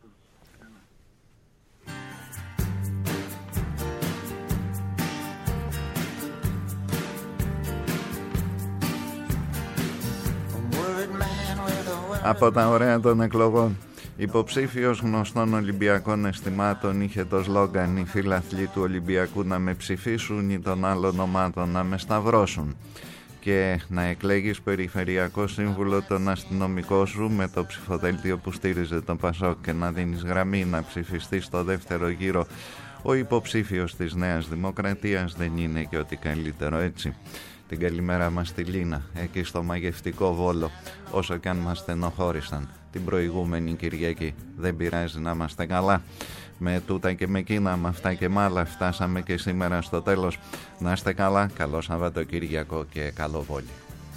Από τα ωραία των εκλογών. Υποψήφιος γνωστών Ολυμπιακών αισθημάτων είχε το σλόγγαν «Οι φίλαθλοι του Ολυμπιακού να με ψηφίσουν ή των άλλων ομάδων να με σταυρώσουν». Και να εκλέγεις περιφερειακό σύμβουλο τον αστυνομικό σου με το ψηφοδέλτιο που στήριζε τον Πασόκ και να δίνεις γραμμή να ψηφιστεί στο δεύτερο γύρο ο υποψήφιος της Νέας Δημοκρατίας δεν είναι και ότι καλύτερο, έτσι. Την καλημέρα μας στη Λίνα, εκεί στο μαγευτικό Βόλο, όσο και αν μας στενοχώρησαν την προηγούμενη Κυριακή. Δεν πειράζει, να είμαστε καλά. Με τούτα και με εκείνα, με αυτά και με άλλα, φτάσαμε και σήμερα στο τέλος. Να είστε καλά, καλό Σαββατοκύριακο και καλό Βόλι.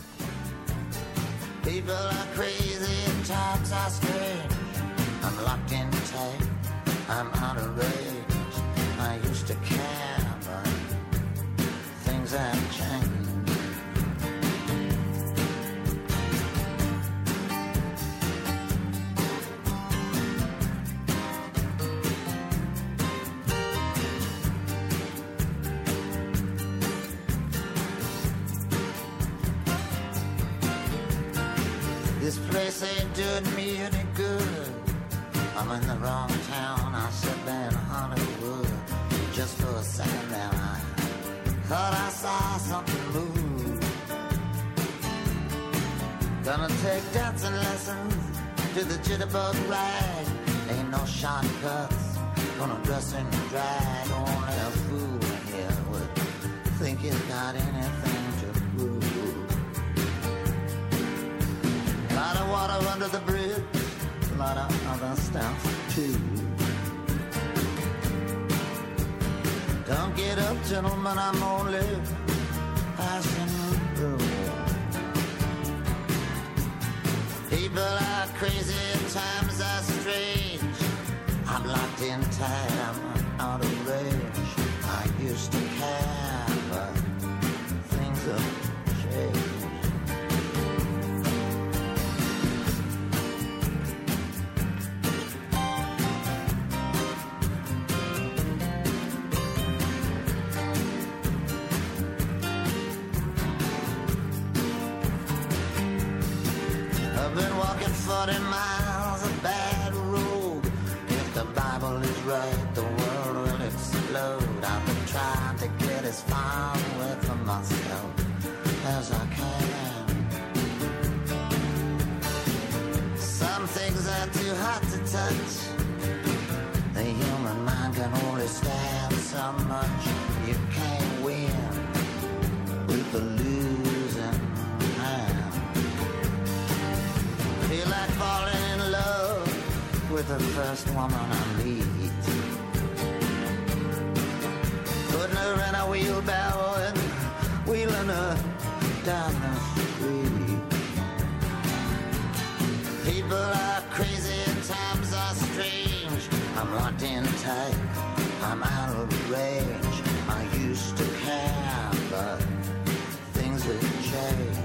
This place ain't doing me any good. I'm in the wrong town. I sit there in Hollywood. Just for a second there, I thought I saw something move. Gonna take dancing lessons to the jitterbug rag. Ain't no shortcuts. Gonna dress in drag. Only a fool here would think he's got anything to prove. A lot of water under the bridge, a lot of other stuff too. Don't get up, gentlemen, I'm only passing through. People are crazy and times are strange. I'm locked in tight, I'm out of range. I used to care, but things have changed. forty miles of bad road. If the Bible is right, the world will explode. I've been trying to get as far away from myself as I can. Some things are too hot to touch. The human mind can only stand so much. You can't win with the losing hand. Feel like falling in love with the first woman I meet. Putting her in a wheelbarrow and wheeling her down the street. People are crazy and times are strange. I'm locked in tight, I'm out of range. I used to care, but things have changed.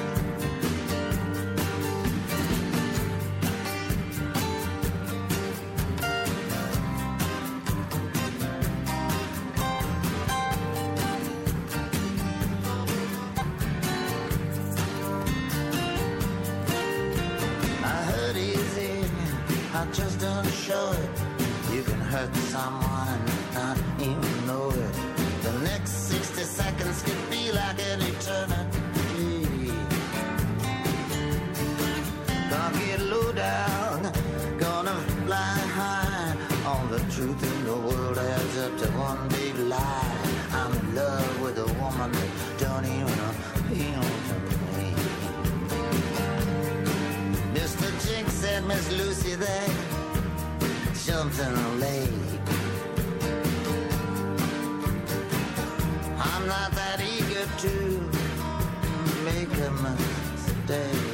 I just don't show it. You can hurt someone and not even know it. The next sixty seconds could be like an eternity. Gonna get low down, gonna fly high. All the truth in the world adds up to one big lie. I'm in love with a woman that don't even appeal to me. Mister Jinx said Miss Lucy there jumped in a lake. I'm not that eager to make a mistake.